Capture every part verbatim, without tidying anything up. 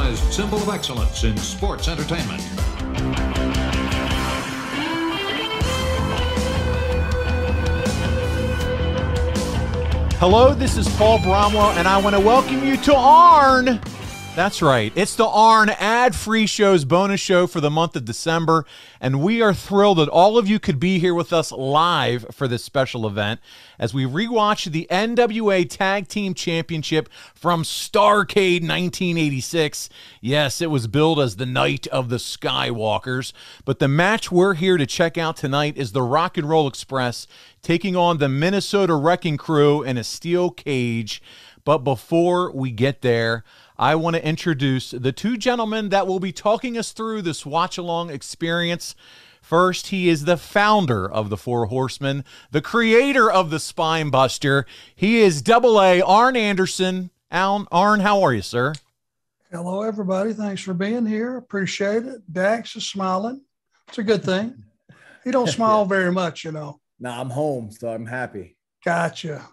recognized symbol of excellence in sports entertainment. Hello, this is Paul Bromwell, and I want to welcome you to Arn. That's right. It's the Arn ad-free show's bonus show for the month of December, and we are thrilled that all of you could be here with us live for this special event as we rewatch the N W A Tag Team Championship from Starrcade nineteen eighty-six. Yes, it was billed as the Night of the Skywalkers, but the match we're here to check out tonight is the Rock and Roll Express taking on the Minnesota Wrecking Crew in a steel cage. But before we get there, I want to introduce the two gentlemen that will be talking us through this watch-along experience. First, he is the founder of the Four Horsemen, the creator of the Spine Buster. He is Double A Arn Anderson. Arn, Arn, how are you, sir? Hello, everybody. Thanks for being here. Appreciate it. Dax is smiling. It's a good thing. He don't smile very much, you know. No, I'm home, so I'm happy. Gotcha.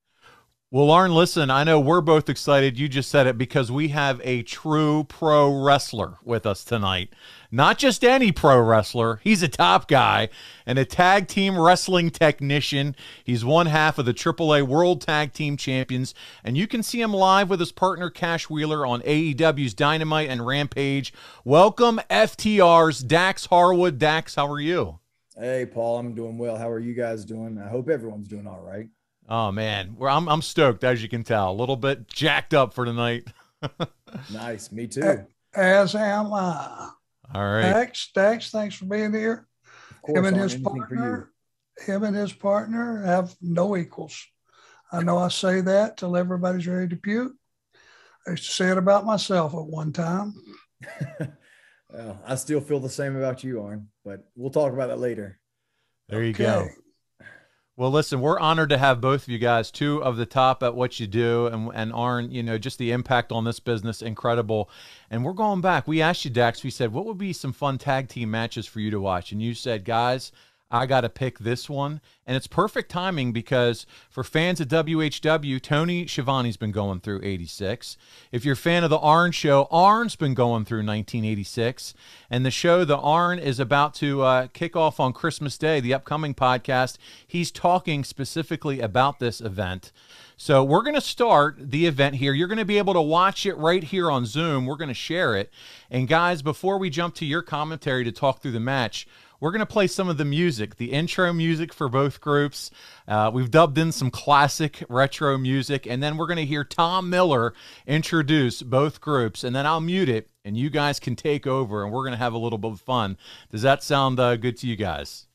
Well, Arn, listen, I know we're both excited. You just said it because we have a true pro wrestler with us tonight. Not just any pro wrestler. He's a top guy and a tag team wrestling technician. He's one half of the triple A World Tag Team Champions, and you can see him live with his partner Cash Wheeler on A E W's Dynamite and Rampage. Welcome, F T R's Dax Harwood. Dax, how are you? Hey, Paul, I'm doing well. How are you guys doing? I hope everyone's doing all right. Oh, man. Well, I'm, I'm stoked, as you can tell. A little bit jacked up for tonight. Nice. Me too. As am I. All right. Dax, Dax, thanks for being here. Of course, him and on his anything for partner, him and his partner have no equals. I know I say that till everybody's ready to puke. I used to say it about myself at one time. you. Well, I still feel the same about you, Arn, but we'll talk about that later. There you Okay. go. Well, listen, we're honored to have both of you guys, two of the top at what you do, and, and Arn, you know, just the impact on this business, incredible. And we're going back. We asked you, Dax, we said, what would be some fun tag team matches for you to watch? And you said, guys, I got to pick this one. And it's perfect timing because for fans of W H W, Tony Schiavone's been going through eighty-six. If you're a fan of the Arn show, Arn's been going through nineteen eighty-six. And the show, the Arn, is about to uh, kick off on Christmas Day, the upcoming podcast. He's talking specifically about this event. So we're going to start the event here. You're going to be able to watch it right here on Zoom. We're going to share it. And guys, before we jump to your commentary to talk through the match, we're going to play some of the music, the intro music for both groups. Uh, we've dubbed in some classic retro music, and then we're going to hear Tom Miller introduce both groups, and then I'll mute it, and you guys can take over, and we're going to have a little bit of fun. Does that sound uh, good to you guys?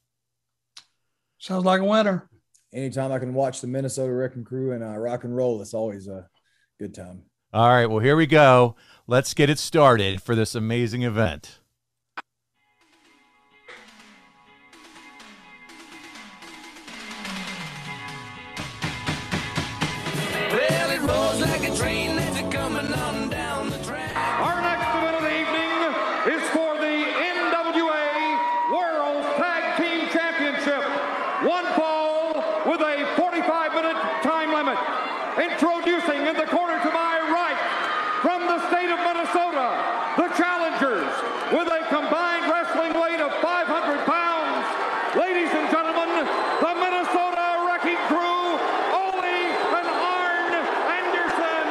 Sounds like a winner. Anytime I can watch the Minnesota Wrecking Crew and uh, rock and roll, it's always a good time. All right, well, here we go. Let's get it started for this amazing event. Our next event of the evening is for the N W A World Tag Team Championship. One fall with a forty-five minute time limit. Introducing in the corner to my right, from the state of Minnesota, the challengers with a combined wrestling weight of five hundred pounds. Ladies and gentlemen, the Minnesota Wrecking Crew, Ole and Arn Anderson.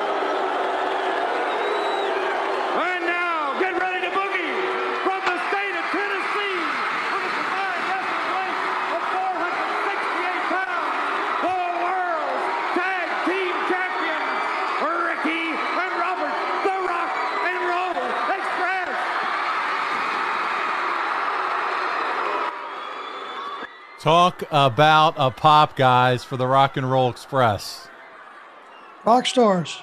And now, get ready to boogie from the state of Tennessee with a combined wrestling weight of four hundred sixty-eight pounds, the world's tag team champions, Ricky and Robert, the Rock and Roll Express. Talk about a pop, guys, for the Rock and Roll Express. Rock stars.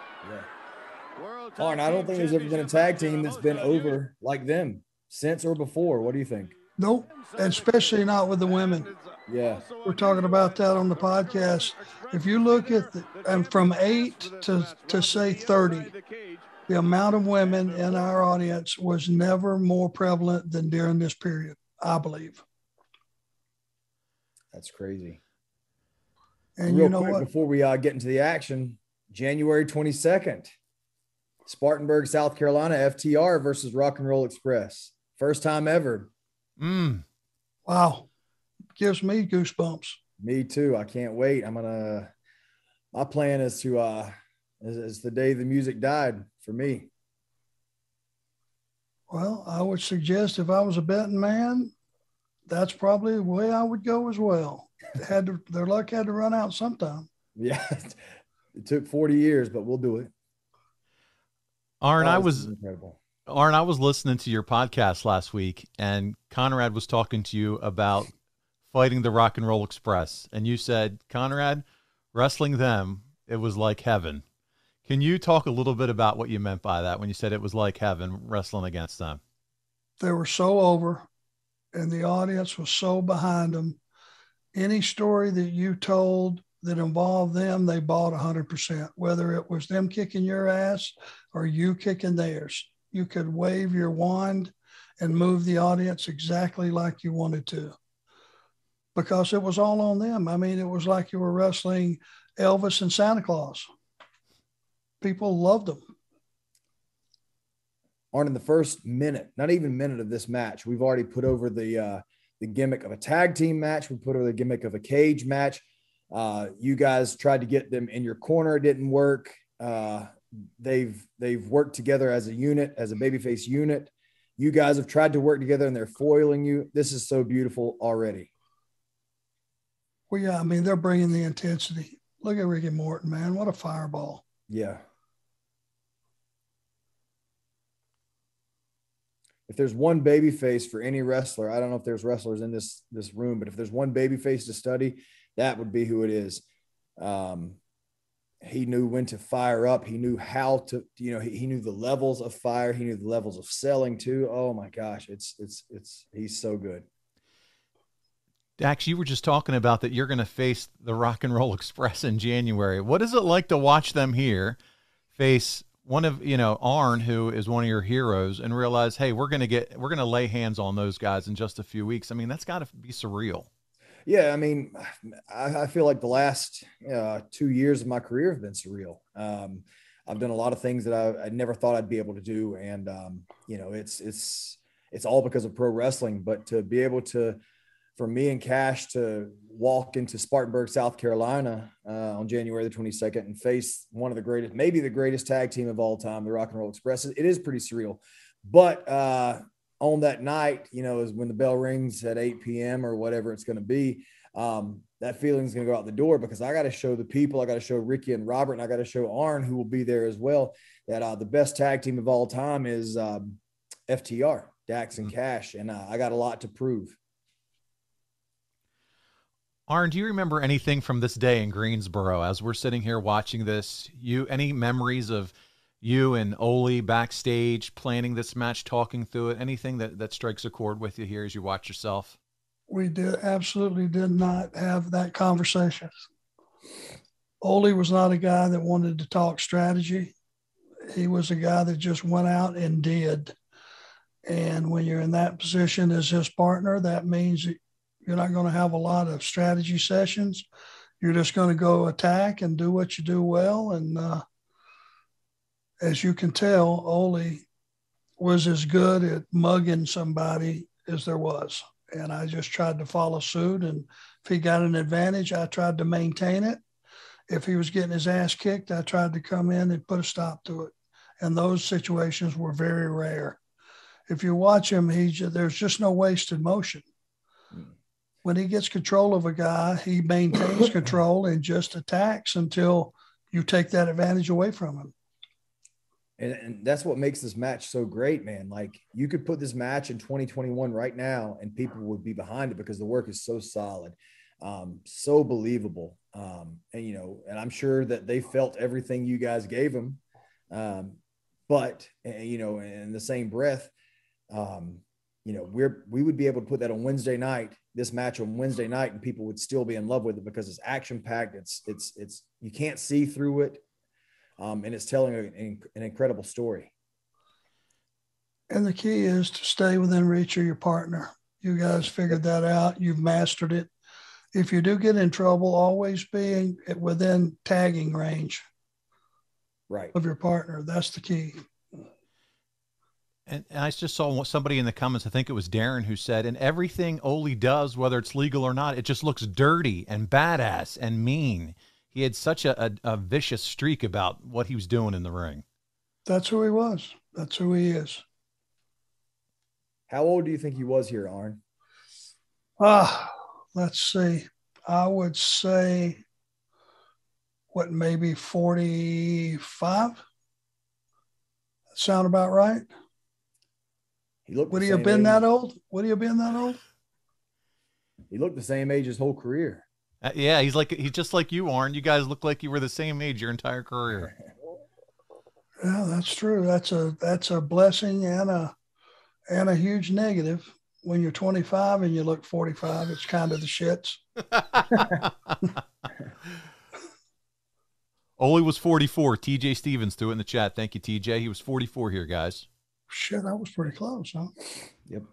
Arn, I don't think there's ever been a tag team that's been over like them since or before. What do you think? Nope. Especially not with the women. Yeah. We're talking about that on the podcast. If you look at the, and from eight to, to say thirty, the amount of women in our audience was never more prevalent than during this period, I believe. That's crazy. And Real you know quick, what? before we uh, get into the action, January twenty-second, Spartanburg, South Carolina, F T R versus Rock and Roll Express. First time ever. Mm. Wow. Gives me goosebumps. Me too. I can't wait. I'm going to, my plan is to, uh, is, is the day the music died for me. Well, I would suggest if I was a betting man, that's probably the way I would go as well. They had to, their luck had to run out sometime. Yeah. It took forty years, but we'll do it. Arn, Oh, I this was is incredible. Arn, I was listening to your podcast last week, and Conrad was talking to you about fighting the Rock and Roll Express, and you said, Conrad, wrestling them, it was like heaven. Can you talk a little bit about what you meant by that when you said it was like heaven wrestling against them? They were so over, and the audience was so behind them. Any story that you told that involved them, they bought one hundred percent, whether it was them kicking your ass or you kicking theirs. You could wave your wand and move the audience exactly like you wanted to, because it was all on them. I mean, it was like you were wrestling Elvis and Santa Claus. People loved them. Arn, in the first minute, not even minute of this match, we've already put over the uh, the gimmick of a tag team match. We put over the gimmick of a cage match. Uh, you guys tried to get them in your corner. It didn't work. Uh, they've, they've worked together as a unit, as a babyface unit. You guys have tried to work together and they're foiling you. This is so beautiful already. Well, yeah, I mean, they're bringing the intensity. Look at Ricky Morton, man. What a fireball. Yeah. If there's one babyface for any wrestler, I don't know if there's wrestlers in this, this room, but if there's one babyface to study, that would be who it is. Um, he knew when to fire up. He knew how to, you know, he, he knew the levels of fire. He knew the levels of selling too. Oh my gosh. It's, it's, it's, he's so good. Dax, you were just talking about that you're going to face the Rock and Roll Express in January. What is it like to watch them here face one of, you know, Arn, who is one of your heroes, and realize, hey, we're going to get, we're going to lay hands on those guys in just a few weeks? I mean, that's got to be surreal. Yeah, I mean, I, I feel like the last uh, two years of my career have been surreal. Um, I've done a lot of things that I, I never thought I'd be able to do, and um, you know, it's it's it's all because of pro wrestling. But to be able to, for me and Cash to walk into Spartanburg, South Carolina uh, on January the twenty-second and face one of the greatest, maybe the greatest tag team of all time, the Rock and Roll Express, it is pretty surreal. But uh, on that night, you know, is when the bell rings at eight p.m. or whatever it's going to be, um, that feeling is going to go out the door, because I got to show the people, I got to show Ricky and Robert, and I got to show Arn, who will be there as well, that uh, the best tag team of all time is um, F T R, Dax and Cash. And uh, I got a lot to prove. Arn, do you remember anything from this day in Greensboro as we're sitting here watching this? You, any memories of you and Ole backstage planning this match, talking through it? Anything that, that strikes a chord with you here as you watch yourself? We did absolutely did not have that conversation. Ole was not a guy that wanted to talk strategy. He was a guy that just went out and did. And when you're in that position as his partner, that means you're not going to have a lot of strategy sessions. You're just going to go attack and do what you do well. And uh, as you can tell, Ole was as good at mugging somebody as there was. And I just tried to follow suit. And if he got an advantage, I tried to maintain it. If he was getting his ass kicked, I tried to come in and put a stop to it. And those situations were very rare. If you watch him, he there's just no wasted motion. When he gets control of a guy, he maintains control and just attacks until you take that advantage away from him. And, and that's what makes this match so great, man. Like, you could put this match in twenty twenty-one right now and people would be behind it, because the work is so solid, um, so believable. Um, and, you know, and I'm sure that they felt everything you guys gave them. Um, but, you know, in the same breath, um, you know, we're, we would be able to put that on Wednesday night, this match on Wednesday night, and people would still be in love with it because it's action packed. It's, it's, it's, you can't see through it. Um, and it's telling an, an incredible story. And the key is to stay within reach of your partner. You guys figured that out. You've mastered it. If you do get in trouble, always be within tagging range. right. of your partner. That's the key. And, and I just saw somebody in the comments, I think it was Darren, who said, and everything Ole does, whether it's legal or not, it just looks dirty and badass and mean. He had such a, a, a vicious streak about what he was doing in the ring. That's who he was. That's who he is. How old do you think he was here, Arn? Ah, let's see. I would say, what, maybe forty-five? That sound about right? He looked. Would the he have same been age. that old? Would he have been that old? He looked the same age his whole career. Uh, yeah, he's like he's just like you, Arn. You guys look like you were the same age your entire career. Yeah, that's true. That's a that's a blessing and a and a huge negative. When you're twenty-five and you look forty-five, it's kind of the shits. Ole was forty-four. T J Stevens threw it in the chat. Thank you, T J. He was forty-four here, guys. Shit, that was pretty close, huh? Yep.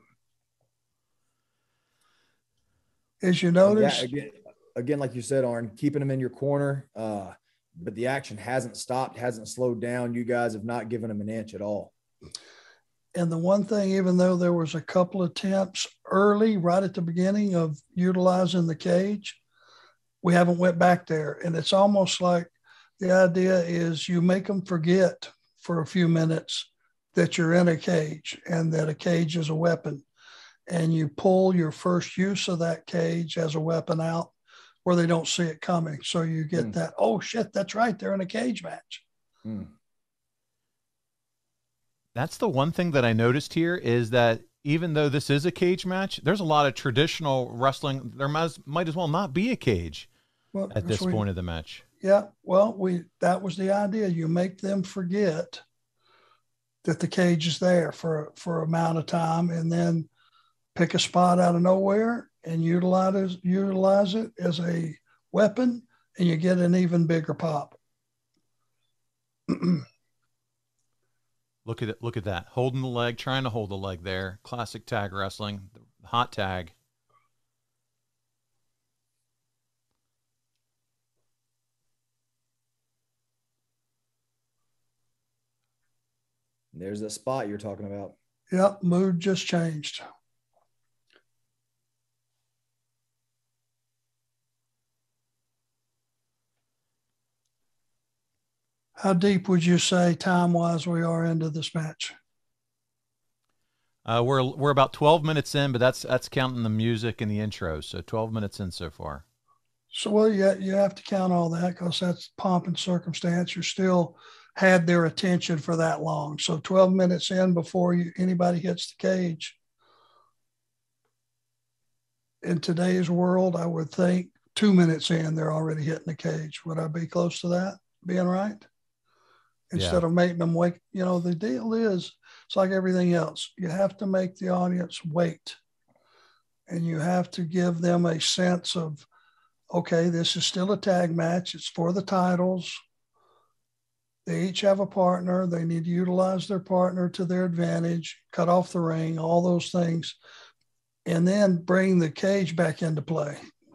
As you And notice, yeah, again, again, like you said, Arn, keeping him in your corner, uh, but the action hasn't stopped, hasn't slowed down. You guys have not given him an inch at all. and the one thing, even though there was a couple attempts early, right at the beginning of utilizing the cage, we haven't went back there. And it's almost like the idea is you make them forget for a few minutes that you're in a cage and that a cage is a weapon. And you pull your first use of that cage as a weapon out where they don't see it coming. So you get Mm. that, oh shit, that's right, they're in a cage match. Mm. That's the one thing that I noticed here is that even though this is a cage match, there's a lot of traditional wrestling. There might, might as well not be a cage Well, at this we- point of the match. Yeah, well, we that was the idea. You make them forget that the cage is there for for amount of time, and then pick a spot out of nowhere and utilize utilize it as a weapon, and you get an even bigger pop. Look at it. Look at that. Holding the leg, trying to hold the leg there. Classic tag wrestling. Hot tag. There's that spot you're talking about. Yep, mood just changed. How deep would you say time-wise we are into this match? Uh, we're we're about twelve minutes in, but that's that's counting the music and the intro. So twelve minutes in so far. So, well, yeah, you have to count all that because that's pomp and circumstance. You still had their attention for that long. So twelve minutes in before you, anybody hits the cage. In today's world, I would think two minutes in, they're already hitting the cage. Would I be close to that being right? Instead Yeah. of making them wait, you know, the deal is, it's like everything else. You have to make the audience wait. And you have to give them a sense of, okay, this is still a tag match. It's for the titles. They each have a partner. They need to utilize their partner to their advantage, cut off the ring, all those things, and then bring the cage back into play.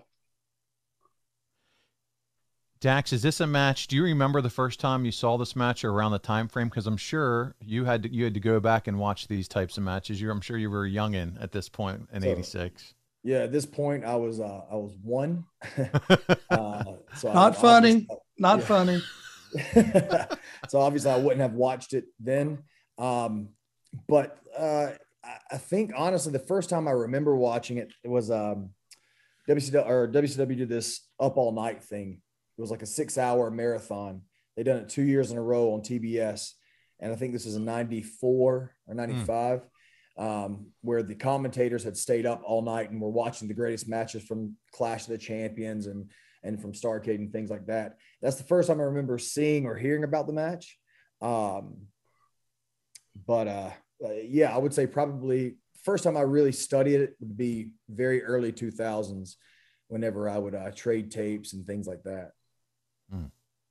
Dax, is this a match? Do you remember the first time you saw this match or around the time frame? Because I'm sure you had to, you had to go back and watch these types of matches. You, I'm sure you were a youngin at this point in So- eighty-six. Yeah, at this point, I was uh, I was one. uh, so I- Not funny. I- Not Yeah. funny. So obviously I wouldn't have watched it then. Um, but uh, I- I think honestly, the first time I remember watching it, it was um, W C W or W C W did this Up All Night thing. It was like a six hour marathon. They done it two years in a row on T B S. And I think this was in ninety-four or ninety-five, mm. um, where the commentators had stayed up all night and were watching the greatest matches from Clash of the Champions and, and from Starrcade and things like that. That's the first time I remember seeing or hearing about the match. Um, but uh, uh, yeah, I would say probably first time I really studied it would be very early two thousands, whenever I would uh, trade tapes and things like that. Mm.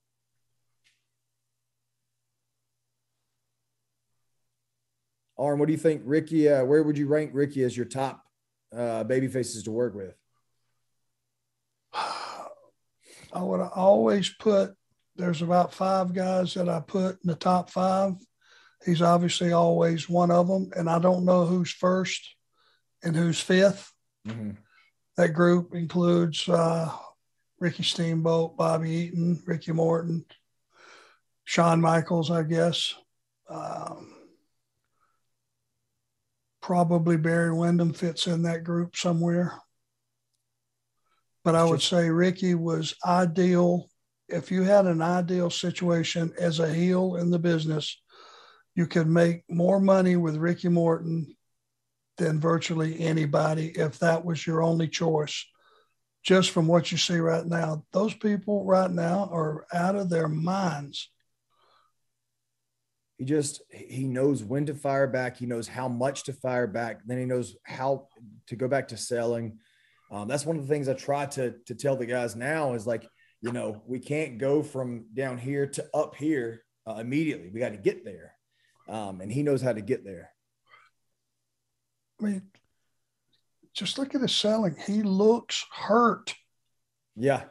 Arn, what do you think, Ricky? Uh, where would you rank Ricky as your top uh, baby faces to work with? I would always put there's about five guys that I put in the top five. He's obviously always one of them, and I don't know who's first and who's fifth. Mm-hmm. That group includes uh, Ricky Steamboat, Bobby Eaton, Ricky Morton, Shawn Michaels, I guess. Um, probably Barry Windham fits in that group somewhere. But I would say Ricky was ideal. If you had an ideal situation as a heel in the business, you could make more money with Ricky Morton than virtually anybody if that was your only choice. Just from what you see right now, those people right now are out of their minds. He just, he knows when to fire back. He knows how much to fire back. Then he knows how to go back to selling. Um, that's one of the things I try to, to tell the guys now is like, you know, we can't go from down here to up here uh, immediately. We got to get there. Um, and he knows how to get there. I mean, just look at his selling. He looks hurt. Yeah.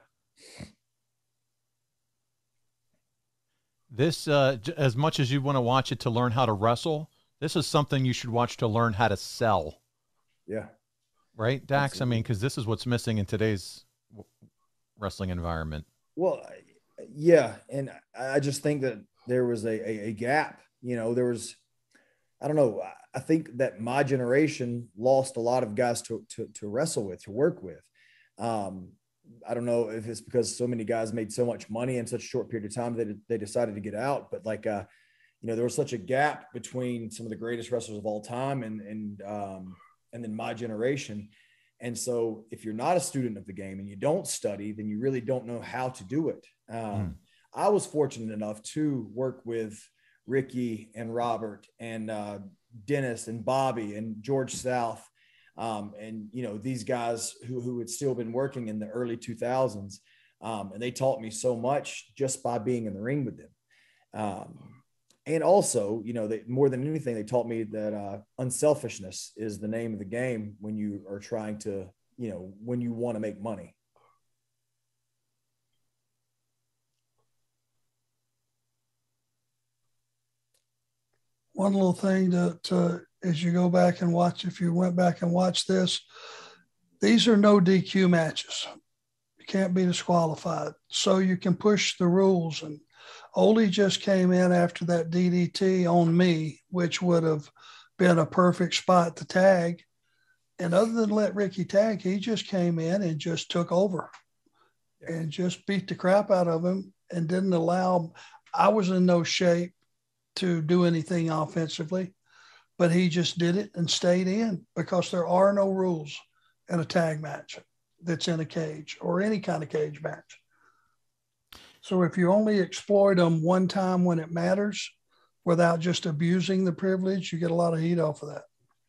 This, uh, as much as you want to watch it to learn how to wrestle, this is something you should watch to learn how to sell. Yeah. Right, Dax? Absolutely. I mean, because this is what's missing in today's wrestling environment. Well, yeah. And I just think that there was a, a, a gap. You know, there was, I don't know. I think that my generation lost a lot of guys to, to, to wrestle with, to work with. Um, I don't know if it's because so many guys made so much money in such a short period of time that they decided to get out. But like, uh, you know, there was such a gap between some of the greatest wrestlers of all time and, and, um, and then my generation. And so if you're not a student of the game and you don't study, then you really don't know how to do it. Um, mm. I was fortunate enough to work with Ricky and Robert and uh, Dennis and Bobby and George South. Um, and, you know, these guys who, who had still been working in the early two thousands. Um, and they taught me so much just by being in the ring with them. Um, and also, you know, they, more than anything, they taught me that uh, unselfishness is the name of the game when you are trying to, you know, when you want to make money. One little thing to, to, as you go back and watch, if you went back and watched this, these are no D Q matches. You can't be disqualified. So you can push the rules. And Ole just came in after that D D T on me, which would have been a perfect spot to tag. And other than let Ricky tag, he just came in and just took over and just beat the crap out of him and didn't allow, I was in no shape to do anything offensively, but he just did it and stayed in because there are no rules in a tag match that's in a cage or any kind of cage match. So if you only exploit them one time when it matters without just abusing the privilege, you get a lot of heat off of that.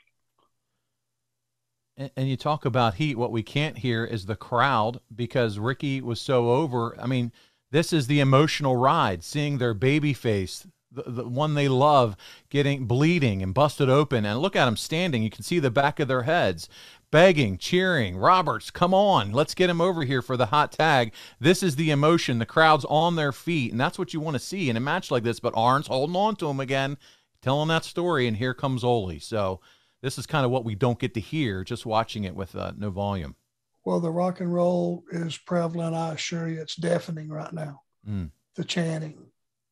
And, and you talk about heat. What we can't hear is the crowd because Ricky was so over. I mean, this is the emotional ride, seeing their baby face, The, the one they love, getting bleeding and busted open, and look at them standing. You can see the back of their heads, begging, cheering. Roberts, come on, let's get him over here for the hot tag. This is the emotion. The crowd's on their feet, and that's what you want to see in a match like this. But Arn's holding on to him again, telling that story, and here comes Ole. So this is kind of what we don't get to hear just watching it with uh, no volume. Well, the rock and roll is prevalent. I assure you, it's deafening right now. Mm. The chanting.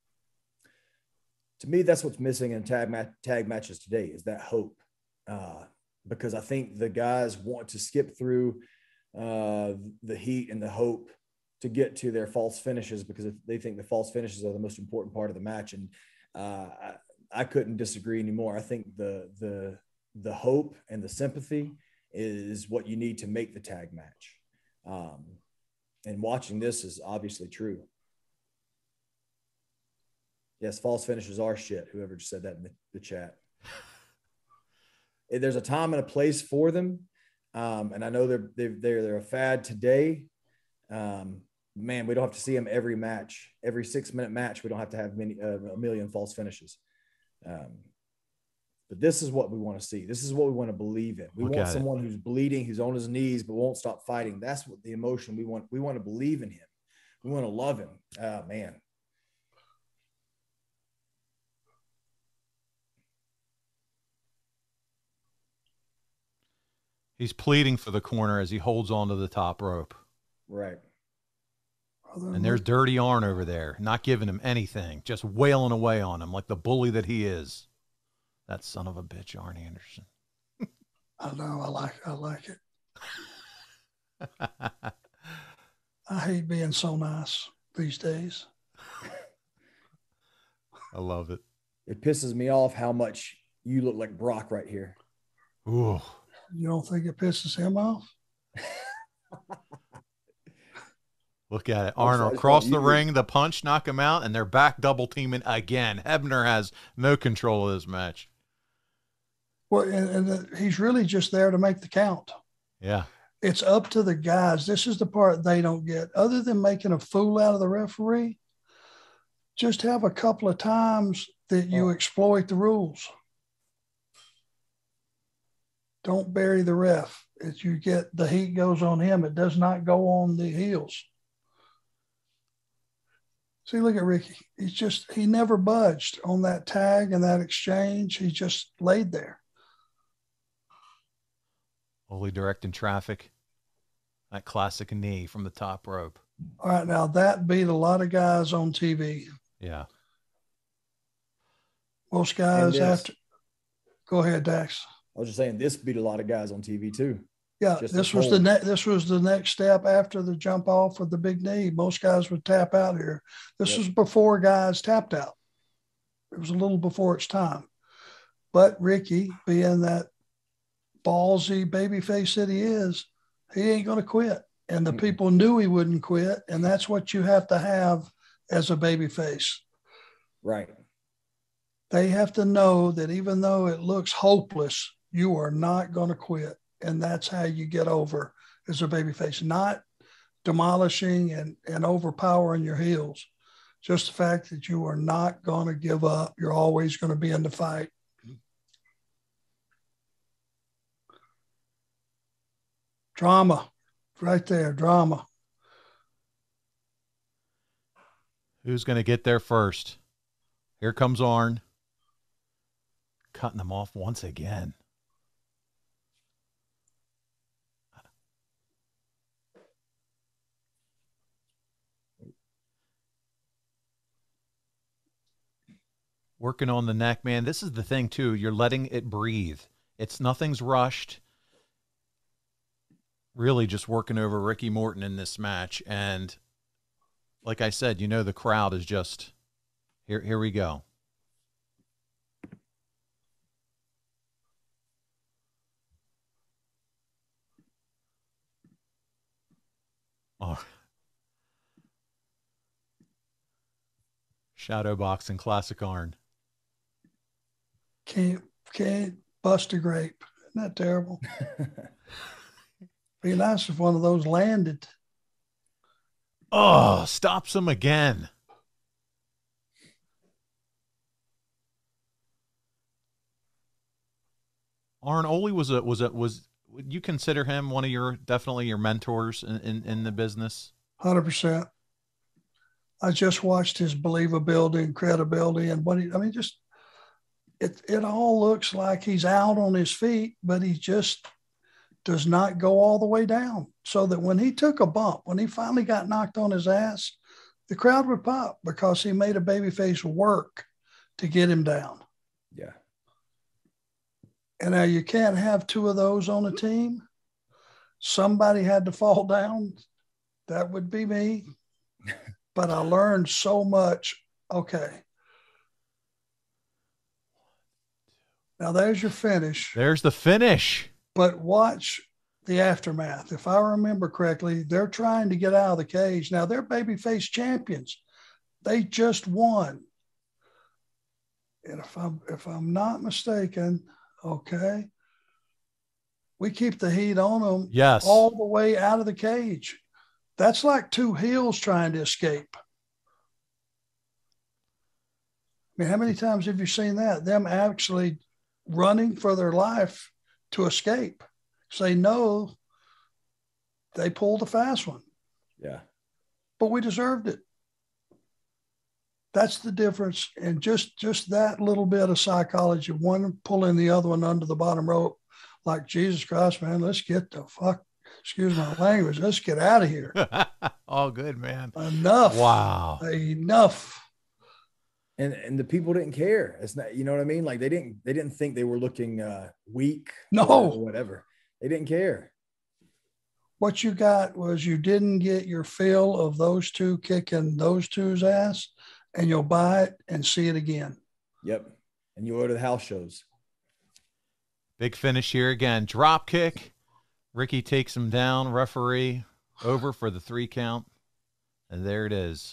To me, that's what's missing in tag, mat- tag matches today is that hope. Uh, because I think the guys want to skip through uh, the heat and the hope to get to their false finishes because they think the false finishes are the most important part of the match. And uh, I, I couldn't disagree anymore. I think the, the, the hope and the sympathy is what you need to make the tag match. Um, and watching this is obviously true. Yes, false finishes are shit. Whoever just said that in the, the chat. There's a time and a place for them, um, and I know they're they're they're, they're a fad today. Um, man, we don't have to see them every match, every six minute match. We don't have to have many uh, a million false finishes. Um, but this is what we want to see. This is what we want to believe in. We Look want at someone it. who's bleeding, who's on his knees, but won't stop fighting. That's what the emotion we want. We want to believe in him. We want to love him. Oh, man. He's pleading for the corner as he holds onto the top rope. Right. And there's Dirty Arn over there, not giving him anything, just wailing away on him like the bully that he is. That son of a bitch, Arn Anderson. I know. I like. I like it. I hate being so nice these days. I love it. It pisses me off how much you look like Brock right here. Ooh. You don't think it pisses him off? Look at it. Arnold across the ring, the punch, knock him out, and they're back double teaming again. Hebner has no control of this match. Well, and, and he's really just there to make the count. Yeah. It's up to the guys. This is the part they don't get. Other than making a fool out of the referee, just have a couple of times that you oh. exploit the rules. Don't bury the ref. If you get the heat goes on him, it does not go on the heels. See, look at Ricky. He's just, he never budged on that tag and that exchange. He just laid there. Only directing traffic. That classic knee from the top rope. All right, now that beat a lot of guys on T V. Yeah. Most guys after. Go ahead, Dax. I was just saying this beat a lot of guys on T V too. Yeah, just this was the ne- this was the next step after the jump off with the big knee. Most guys would tap out here. This yep. was before guys tapped out. It was a little before its time. But Ricky, being that ballsy babyface that he is, he ain't going to quit. And the mm-hmm. people knew he wouldn't quit. And that's what you have to have as a babyface. Right. They have to know that even though it looks hopeless, you are not going to quit. And that's how you get over as a babyface, not demolishing and, and overpowering your heels. Just the fact that you are not going to give up. You're always going to be in the fight. Drama, right there, drama. Who's going to get there first? Here comes Arn. Cutting them off once again. Working on the neck, man. This is the thing, too. You're letting it breathe. It's nothing's rushed. Really just working over Ricky Morton in this match. And like I said, you know, the crowd is just, here, here we go. Oh. Shadow boxing, classic Arn. Can't, can't bust a grape. Isn't that terrible? Be nice if one of those landed. Oh, stops him again. Arn Ole was a was a was. Would you consider him one of your definitely your mentors in in, in the business? one hundred percent. I just watched his believability and credibility and what he. I mean, just it. It all looks like he's out on his feet, but he just does not go all the way down. So that when he took a bump, when he finally got knocked on his ass, the crowd would pop because he made a babyface work to get him down. Yeah. And now you can't have two of those on a team. Somebody had to fall down. That would be me. But I learned so much. Okay. Now there's your finish. There's the finish. But watch the aftermath. If I remember correctly, they're trying to get out of the cage. Now they're babyface champions. They just won. And if I'm if I'm not mistaken, okay, we keep the heat on them. Yes. All the way out of the cage. That's like two heels trying to escape. I mean, how many times have you seen that? Them actually running for their life to escape. Say no, they pulled a fast one. Yeah. But we deserved it. That's the difference. And just, just that little bit of psychology, one pulling the other one under the bottom rope like, Jesus Christ, man, let's get the fuck, excuse my language, let's get out of here. All good, man. Enough. Wow. Enough. And and the people didn't care. It's not, you know what I mean? Like they didn't they didn't think they were looking uh, weak. No. Or whatever. They didn't care. What you got was you didn't get your fill of those two kicking those two's ass, and you'll buy it and see it again. Yep. And you go to the house shows. Big finish here again. Drop kick. Ricky takes him down. Referee over for the three count. And there it is.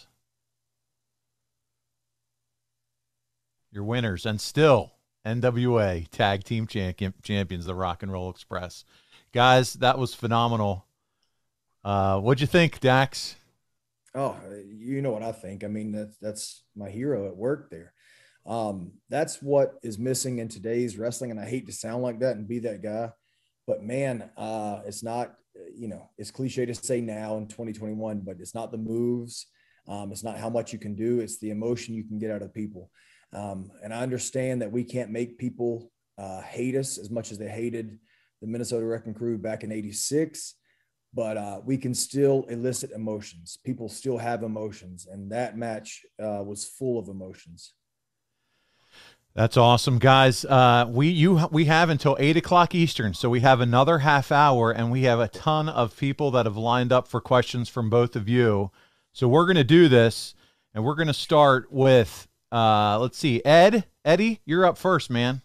Your winners, and still N W A Tag Team champion, Champions, the Rock and Roll Express. Guys, that was phenomenal. Uh, what'd you think, Dax? Oh, you know what I think. I mean, that's, that's my hero at work there. Um, that's what is missing in today's wrestling. And I hate to sound like that and be that guy, but man, uh, it's not, you know, it's cliche to say now in twenty twenty-one, but it's not the moves. Um, it's not how much you can do. It's the emotion you can get out of people. Um, and I understand that we can't make people uh, hate us as much as they hated the Minnesota Wrecking Crew back in eighty-six. But uh, we can still elicit emotions. People still have emotions. And that match uh, was full of emotions. That's awesome, guys. Uh, we you we have until eight o'clock Eastern, so we have another half hour, and we have a ton of people that have lined up for questions from both of you. So we're going to do this, and we're going to start with, uh, let's see, Ed. Eddie, you're up first, man.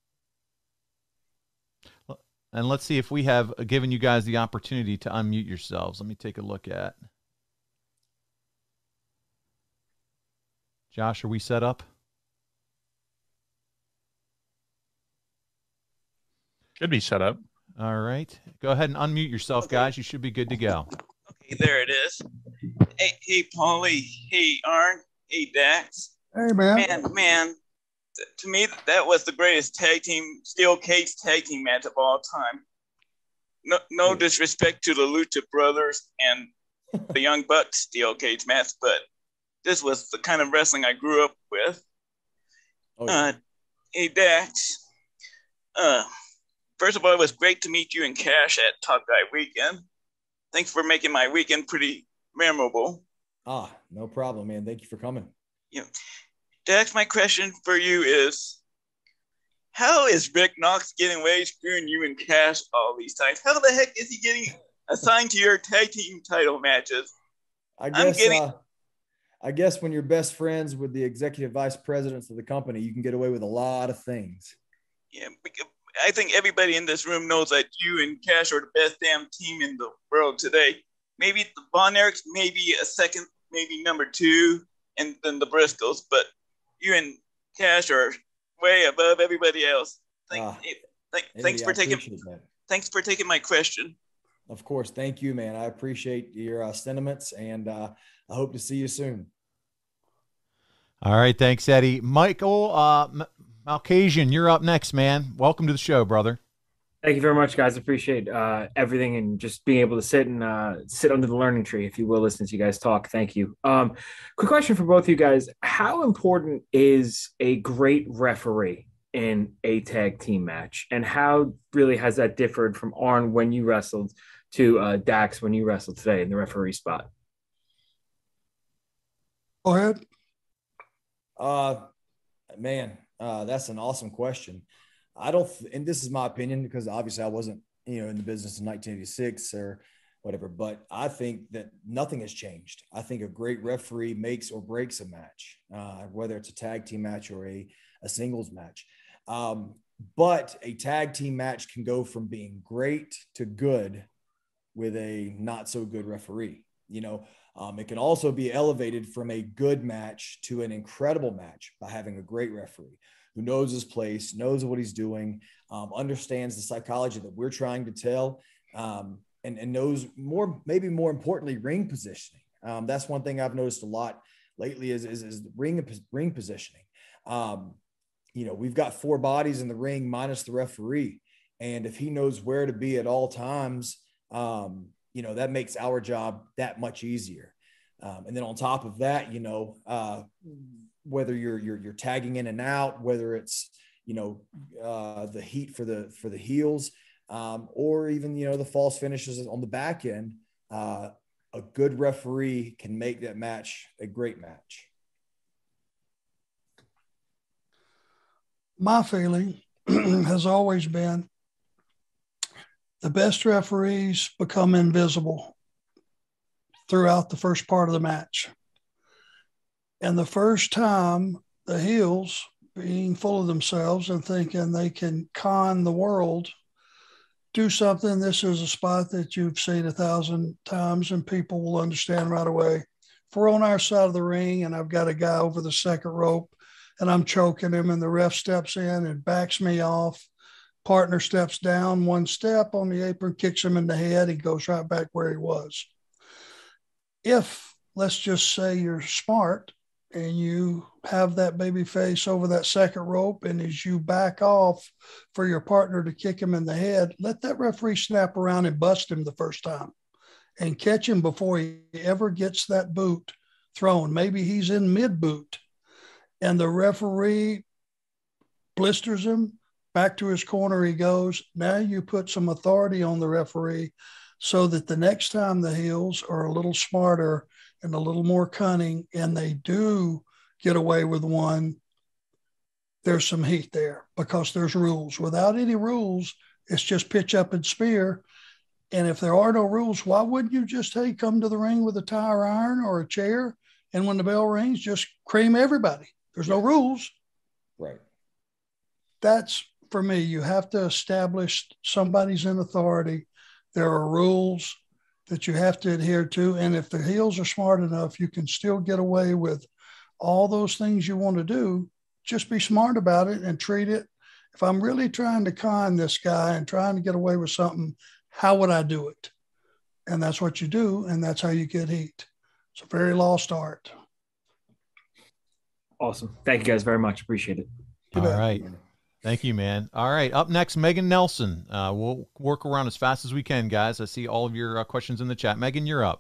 And let's see if we have given you guys the opportunity to unmute yourselves. Let me take a look at. Josh, are we set up? Should be set up. All right. Go ahead and unmute yourself, Okay. guys. You should be good to go. Okay, there it is. Hey, hey, Paulie. Hey, Arn. Hey, Dax. Hey, man. Man, man. th- To me, that was the greatest tag team, steel cage tag team match of all time. No, no disrespect to the Lucha Brothers and the Young Bucks steel cage match, but this was the kind of wrestling I grew up with. Oh, yeah. Uh, hey, Dax. Uh, first of all, it was great to meet you and Cash at Top Guy Weekend. Thanks for making my weekend pretty memorable. Ah, no problem, man. Thank you for coming. Dax, my question for you is, how is Rick Knox getting away screwing you and Cash all these times? How the heck is he getting assigned to your tag team title matches? I I'm guess, getting- uh, I guess when you're best friends with the executive vice presidents of the company, you can get away with a lot of things. Yeah, because I think everybody in this room knows that you and Cash are the best damn team in the world today. Maybe the Von Erichs, maybe a second, maybe number two, and then the Briscoes, but you and Cash are way above everybody else. Thank, Ah, thank, Eddie, thanks for I taking appreciate that. thanks for taking my question. Of course. Thank you, man. I appreciate your uh, sentiments, and uh, I hope to see you soon. All right. Thanks, Eddie. Michael uh, M- Malcasian, you're up next, man. Welcome to the show, brother. Thank you very much, guys. Appreciate uh, everything and just being able to sit and uh, sit under the learning tree, if you will, listen to you guys talk. Thank you. Um, quick question for both of you guys. How important is a great referee in a tag team match? And how really has that differed from Arn when you wrestled to uh, Dax when you wrestled today in the referee spot? Go ahead. Uh, man, uh, that's an awesome question. I don't, th- and this is my opinion because obviously I wasn't, you know, in the business in nineteen eighty-six or whatever, but I think that nothing has changed. I think a great referee makes or breaks a match, uh, whether it's a tag team match or a, a singles match. Um, but a tag team match can go from being great to good with a not so good referee. You know, um, it can also be elevated from a good match to an incredible match by having a great referee who knows his place, knows what he's doing, um, understands the psychology that we're trying to tell, um, and, and knows more, maybe more importantly, ring positioning. Um, that's one thing I've noticed a lot lately is, is, is ring, ring positioning. Um, you know, we've got four bodies in the ring minus the referee. And if he knows where to be at all times, um, you know, that makes our job that much easier. Um, and then on top of that, you know, uh, whether you're, you're, you're tagging in and out, whether it's, you know, uh, the heat for the, for the heels, um, or even, you know, the false finishes on the back end, uh, a good referee can make that match a great match. My feeling has always been the best referees become invisible throughout the first part of the match. And the first time the heels, being full of themselves and thinking they can con the world, do something. This is a spot that you've seen a thousand times and people will understand right away. If we're on our side of the ring and I've got a guy over the second rope and I'm choking him and the ref steps in and backs me off, partner steps down one step on the apron, kicks him in the head, he goes right back where he was. If, let's just say you're smart and you have that baby face over that second rope, and as you back off for your partner to kick him in the head, let that referee snap around and bust him the first time and catch him before he ever gets that boot thrown. Maybe he's in mid boot and the referee blisters him, back to his corner he goes. Now you put some authority on the referee so that the next time the heels are a little smarter and a little more cunning and they do get away with one, there's some heat there because there's rules. Without any rules, it's just pitch up and spear. And if there are no rules, why wouldn't you just, hey, come to the ring with a tire iron or a chair, and when the bell rings, just cream everybody? There's no rules. Right. That's, for me, you have to establish somebody's in authority. There are rules that you have to adhere to. And if the heels are smart enough, you can still get away with all those things you want to do. Just be smart about it and treat it. If I'm really trying to con this guy and trying to get away with something, how would I do it? And that's what you do. And that's how you get heat. It's a very lost art. Awesome. Thank you guys very much. Appreciate it. All right. Thank you, man. All right. Up next, Megan Nelson. Uh, we'll work around as fast as we can, guys. I see all of your uh, questions in the chat. Megan, you're up.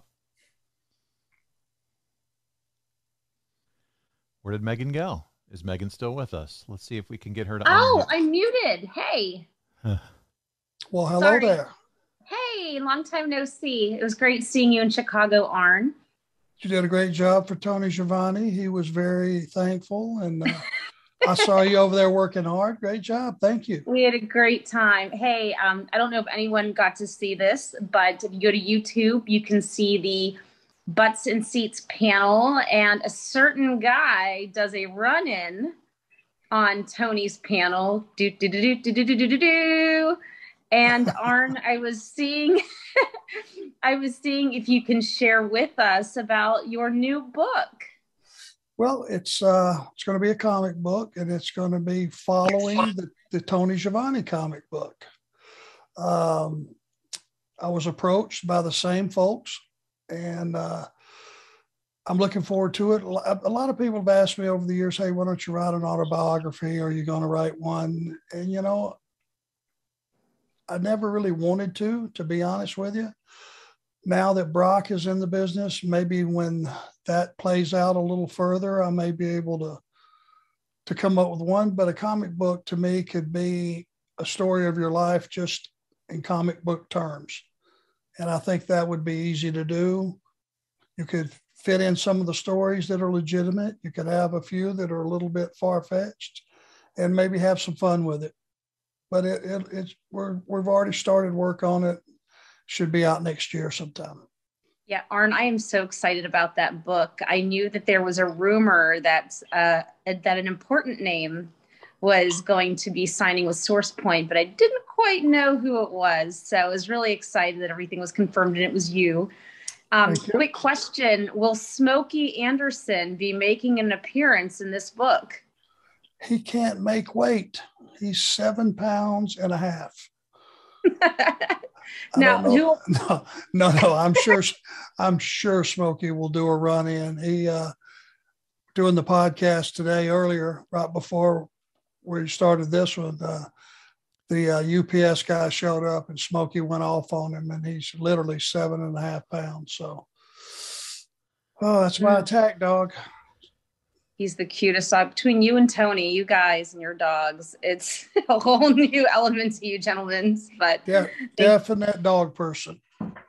Where did Megan go? Is Megan still with us? Let's see if we can get her to. Oh, unmute. I'm muted. Hey. Well, hello Sorry. there. Hey, long time no see. It was great seeing you in Chicago, Arn. You did a great job for Tony Schiavone. He was very thankful, and uh, I saw you over there working hard. Great job. Thank you. We had a great time. Hey, um, I don't know if anyone got to see this, but if you go to YouTube, you can see the Butts and Seats panel, and a certain guy does a run-in on Tony's panel. Do, do, do, do, do, do, do, do, do. And Arn, I was seeing, I was seeing if you can share with us about your new book. Well, it's uh, it's going to be a comic book, and it's going to be following the, the Tony Schiavone comic book. Um, I was approached by the same folks, and uh, I'm looking forward to it. A lot of people have asked me over the years, hey, why don't you write an autobiography? Are you going to write one? And, you know, I never really wanted to, to be honest with you. Now that Brock is in the business, maybe when that plays out a little further, I may be able to, to come up with one. But a comic book to me could be a story of your life just in comic book terms. And I think that would be easy to do. You could fit in some of the stories that are legitimate. You could have a few that are a little bit far-fetched and maybe have some fun with it. But it, it, it's we're, we've already started work on it. Should be out next year sometime. Yeah, Arn, I am so excited about that book. I knew that there was a rumor that uh, that an important name was going to be signing with Source Point, but I didn't quite know who it was. So I was really excited that everything was confirmed and it was you. Um, Thank you. Quick question. Will Smokey Anderson be making an appearance in this book? He can't make weight. He's seven pounds and a half. Now, no, no, no, no. I'm sure, I'm sure Smokey will do a run in. He, uh, doing the podcast today earlier, right before we started this one, uh, the uh, U P S guy showed up and Smokey went off on him, and he's literally seven and a half pounds. So, oh, that's my attack dog. He's the cutest dog. Between you and Tony, you guys and your dogs, it's a whole new element to you gentlemen. But yeah, definite dog person.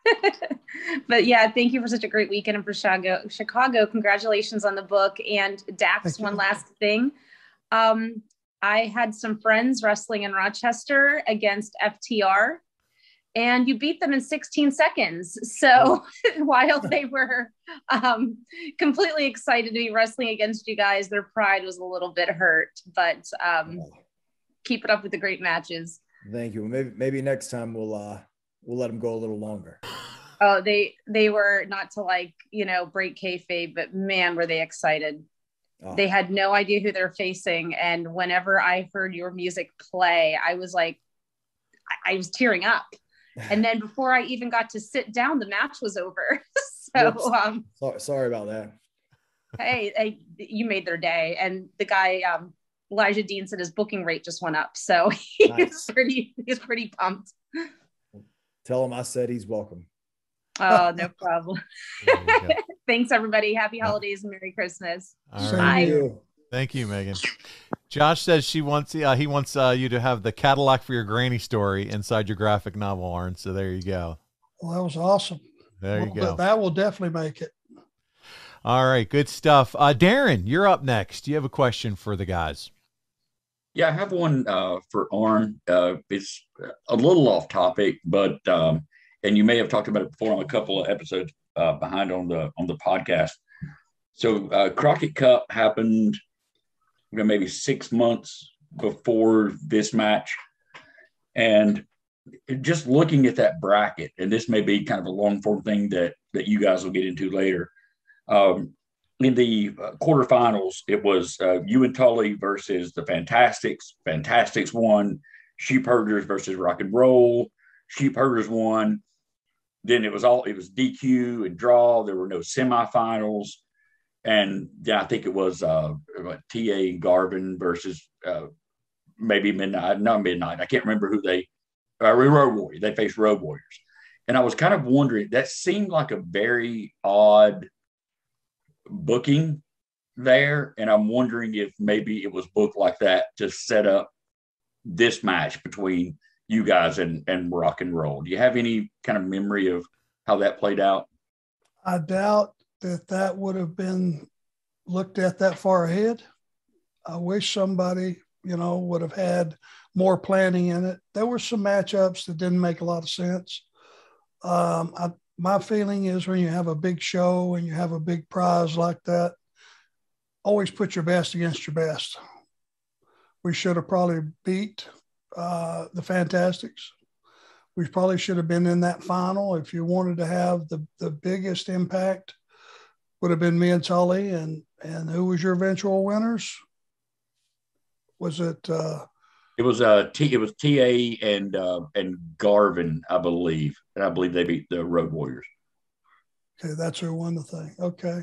But yeah, thank you for such a great weekend in Chicago. Chicago, congratulations on the book. And Dax, one last thing. Um, I had some friends wrestling in Rochester against F T R, and you beat them in sixteen seconds. So while they were um, completely excited to be wrestling against you guys, their pride was a little bit hurt, but um, keep it up with the great matches. Thank you. Maybe, maybe next time we'll, uh, we'll let them go a little longer. Oh, they, they were not to like, you know, break kayfabe, but man, were they excited. Oh. They had no idea who they're facing. And whenever I heard your music play, I was like, I, I was tearing up. And then before I even got to sit down, the match was over. so, um, sorry, sorry about that. hey, hey, you made their day. And the guy, um, Elijah Dean said his booking rate just went up. So he nice. was pretty, he was pretty pumped. Tell him I said he's welcome. Oh, no problem. Thanks, everybody. Happy holidays and Merry Christmas. All right. Thank you. Thank you, Megan. Josh says she wants uh, he wants uh, you to have the Cadillac for your granny story inside your graphic novel, Arn. So there you go. Well, that was awesome. There you well, go. That will definitely make it. All right, good stuff. Uh, Darren, you're up next. Do you have a question for the guys? Yeah, I have one uh, for Arn. Uh, it's a little off topic, but um, and you may have talked about it before on a couple of episodes uh, behind on the on the podcast. So uh, Crockett Cup happened you know, maybe six months before this match, and just looking at that bracket, and this may be kind of a long form thing that that you guys will get into later. Um, in the uh, quarterfinals, it was uh, you and Tully versus the Fantastics. Fantastics won. Sheep Herders versus Rock and Roll. Sheep Herders won. Then it was all it was D Q and draw. There were no semifinals, and yeah, I think it was uh, T A and Garvin versus uh, maybe Midnight. Not Midnight. I can't remember who they. Uh, Road Warriors. They faced Road Warriors, and I was kind of wondering. That seemed like a very odd booking there, and I'm wondering if maybe it was booked like that to set up this match between you guys and and Rock and Roll. Do you have any kind of memory of how that played out? I doubt that that would have been looked at that far ahead. I wish somebody, you know, would have had more planning in it. There were some matchups that didn't make a lot of sense. Um, I, my feeling is when you have a big show and you have a big prize like that, always put your best against your best. We should have probably beat uh, the Fantastics. We probably should have been in that final. If you wanted to have the, the biggest impact, would have been me and Tully. And, and who was your eventual winners? Was it? Uh, it was uh, T. It was T A and uh, and Garvin, I believe, and I believe they beat the Road Warriors. Okay, that's who won the thing. Okay.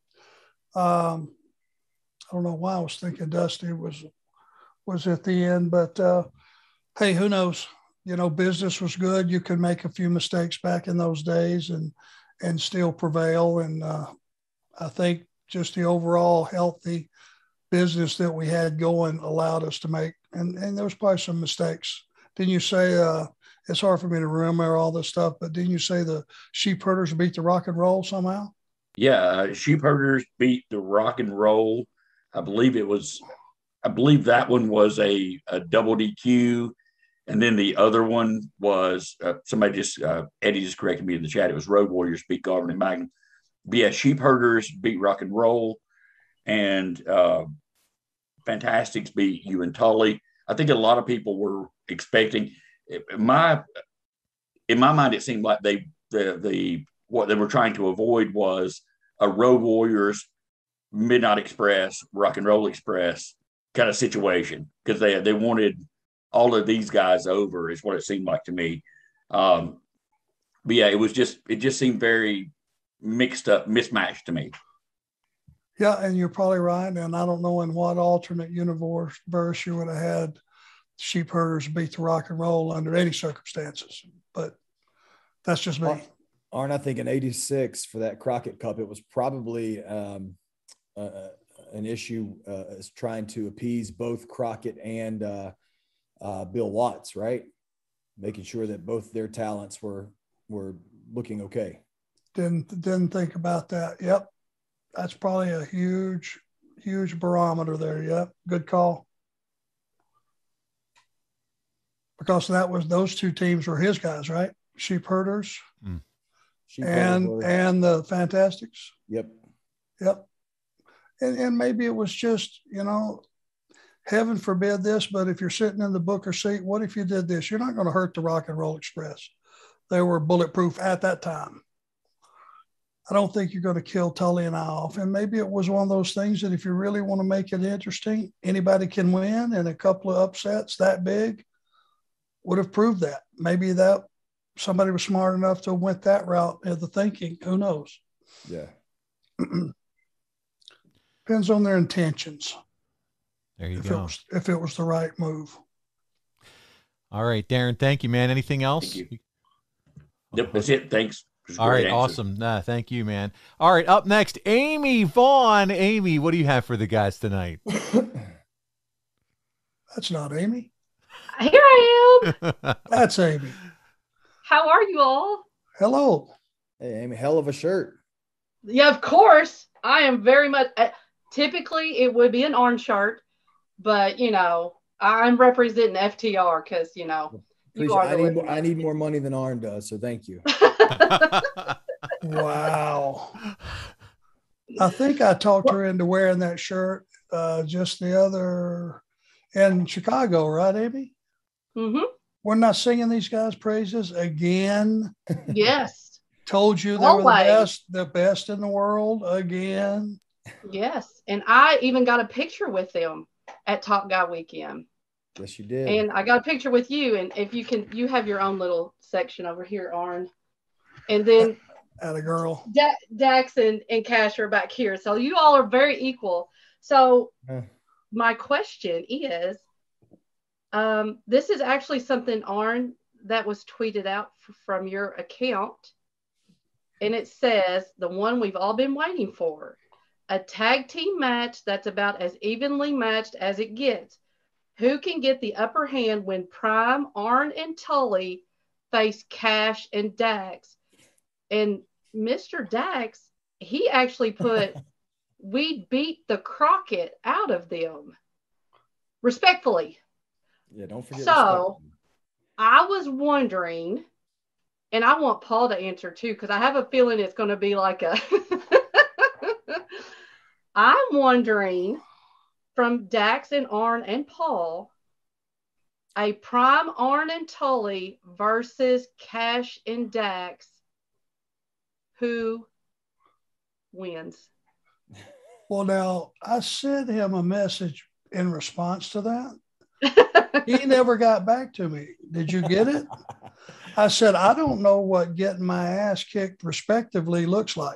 Um, I don't know why I was thinking Dusty was was at the end, but uh, hey, who knows? You know, business was good. You could make a few mistakes back in those days and and still prevail. And uh, I think just the overall healthy business that we had going allowed us to make. And, and there was probably some mistakes. Didn't you say, uh, it's hard for me to remember all this stuff, but didn't you say the Sheep Herders beat the Rock and Roll somehow? Yeah, uh, Sheep Herders beat the Rock and Roll. I believe it was, I believe that one was a, a double D Q. And then the other one was, uh, somebody just, uh, Eddie just corrected me in the chat. It was Road Warriors beat Garvin and Magnum. But yeah, Sheep Herders beat Rock and Roll. And uh, Fantastics beat you and Tully. I think a lot of people were expecting my, in my mind, it seemed like they, the, the, what they were trying to avoid was a Road Warriors, Midnight Express, Rock and Roll Express kind of situation. Cause they, they wanted all of these guys over is what it seemed like to me. Um, but yeah, it was just, it just seemed very mixed up, mismatched to me. Yeah, and you're probably right. And I don't know in what alternate universe verse you would have had Sheep Herders beat the Rock and Roll under any circumstances. But that's just me. Aren't I think in eighty-six for that Crockett Cup, it was probably um, uh, an issue uh, is trying to appease both Crockett and uh, uh, Bill Watts, right? Making sure that both their talents were were looking okay. Didn't didn't think about that. Yep, that's probably a huge huge barometer there. Yep, good call. Because that was those two teams were his guys, right? Sheep Herders Mm. Sheep and Herders. and the Fantastics. Yep. Yep. And and maybe it was just, you know, heaven forbid this, but if you're sitting in the Booker seat, what if you did this? You're not going to hurt the Rock and Roll Express. They were bulletproof at that time. I don't think you're going to kill Tully and I off. And maybe it was one of those things that if you really want to make it interesting, anybody can win, and a couple of upsets that big would have proved that. Maybe that somebody was smart enough to have went that route of the thinking. Who knows? Yeah. Depends on their intentions. There you if go. It was, if it was the right move. All right, Darren, thank you, man. Anything else? Thank you. Yep, that's it. Thanks. It All right, answer. awesome. Nah, thank you, man. All right, up next, Amy Vaughn. Amy, what do you have for the guys tonight? That's not Amy. Here I am. That's Amy. How are you all? Hello. Hey, Amy, hell of a shirt. Yeah, of course. I am very much. Uh, typically, it would be an orange shirt, but you know, I'm representing F T R because you know. Please, you are I the need more, I need more money than Arn does, so thank you. Wow. I think I talked her into wearing that shirt uh, just the other in Chicago, right, Amy? Mm-hmm. We're not singing these guys' praises again. Yes. Told you they were the Always. best, the best in the world again. Yes, and I even got a picture with them at Top Guy Weekend. Yes, you did. And I got a picture with you, and if you can, you have your own little section over here, Arn. And then At a girl. Da- Dax and, and Cash are back here. So you all are very equal. So Uh, my question is, um, this is actually something, Arn, that was tweeted out f- from your account. And it says, the one we've all been waiting for, a tag team match that's about as evenly matched as it gets. Who can get the upper hand when Prime, Arn, and Tully face Cash and Dax? And Mister Dax, he actually put, we beat the Crockett out of them. Respectfully. yeah, don't forget. So, I was wondering, and I want Paul to answer too, because I have a feeling it's going to be like a. I'm wondering from Dax and Arn and Paul, a Prime, Arn, and Tully versus Cash and Dax, who wins? Well, now I sent him a message in response to that. He never got back to me. Did you get it? I said, I don't know what getting my ass kicked respectively looks like.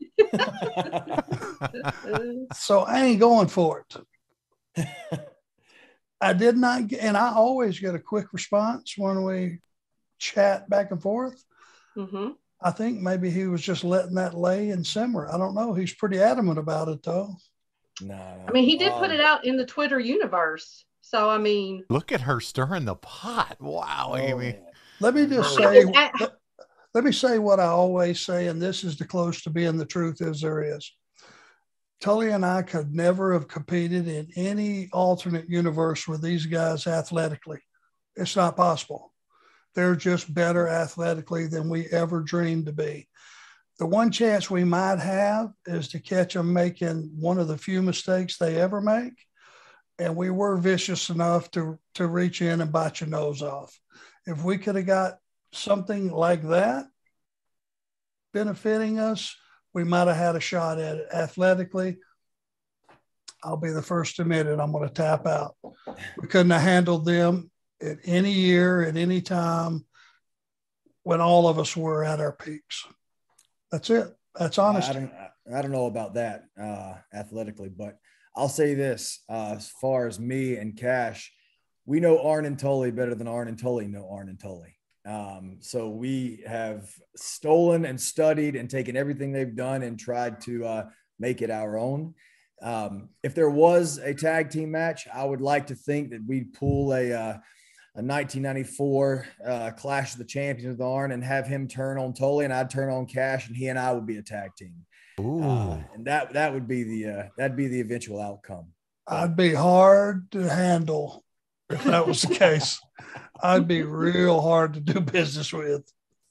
So I ain't going for it. I did not get, and I always get a quick response when we chat back and forth. Mm-hmm. I think maybe he was just letting that lay and simmer. I don't know. He's pretty adamant about it, though. No, I mean, he did put it out in the Twitter universe. So, I mean. Look at her stirring the pot. Wow, Oh, Amy. man. Let me just I say, mean, I- let, let me say what I always say, and this is the close to being the truth as there is. Tully and I could never have competed in any alternate universe with these guys athletically. It's not possible. They're just better athletically than we ever dreamed to be. The one chance we might have is to catch them making one of the few mistakes they ever make. And we were vicious enough to, to reach in and bite your nose off. If we could have got something like that benefiting us, we might have had a shot at it. Athletically, I'll be the first to admit it, I'm going to tap out. We couldn't have handled them at any year, at any time, when all of us were at our peaks. That's it. That's honest. I don't, I don't know about that uh, athletically, but I'll say this, uh, as far as me and Cash, we know Arn and Tully better than Arn and Tully know Arn and Tully. Um, so we have stolen and studied and taken everything they've done and tried to uh, make it our own. Um, if there was a tag team match, I would like to think that we'd pull a, uh, a nineteen ninety-four uh, Clash of the Champions with Arn and have him turn on Tully and I'd turn on Cash and he and I would be a tag team. Uh, and that, that would be the, uh, that'd be the eventual outcome. I'd be hard to handle if that was the case. I'd be real hard to do business with.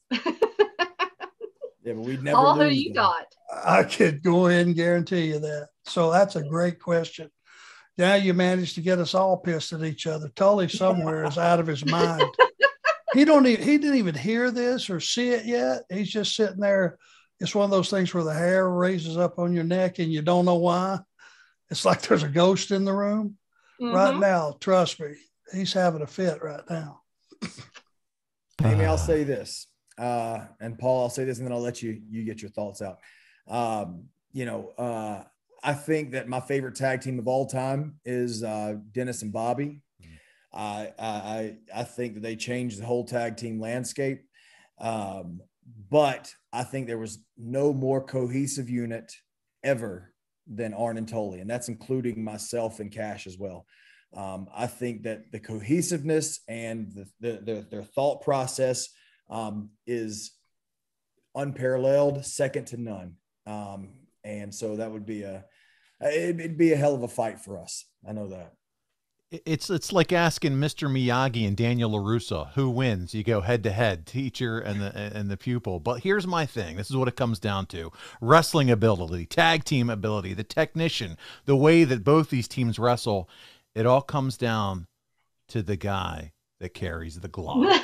Yeah, but we'd never All who lose you them. got. I could go ahead and guarantee you that. So that's a great question. Now you managed to get us all pissed at each other. Tully somewhere is out of his mind. He don't even, he didn't even hear this or see it yet. He's just sitting there. It's one of those things where the hair raises up on your neck and you don't know why. It's like there's a ghost in the room. Mm-hmm. Right now, trust me, he's having a fit right now. Amy, I'll say this. Uh, and Paul, I'll say this, and then I'll let you you get your thoughts out. Um, you know, uh, I think that my favorite tag team of all time is uh, Dennis and Bobby. I, I I think that they changed the whole tag team landscape. Um, but I think there was no more cohesive unit ever than Arn and Tully, and that's including myself and Cash as well. Um, I think that the cohesiveness and the, the, the, their thought process um, is unparalleled, second to none. Um, and so that would be a, it'd be a hell of a fight for us. I know that. It's it's like asking Mister Miyagi and Daniel LaRusso who wins. You go head to head, teacher and the and the pupil. But here's my thing. This is what it comes down to: wrestling ability, tag team ability, the technician, the way that both these teams wrestle. It all comes down to the guy that carries the Glock.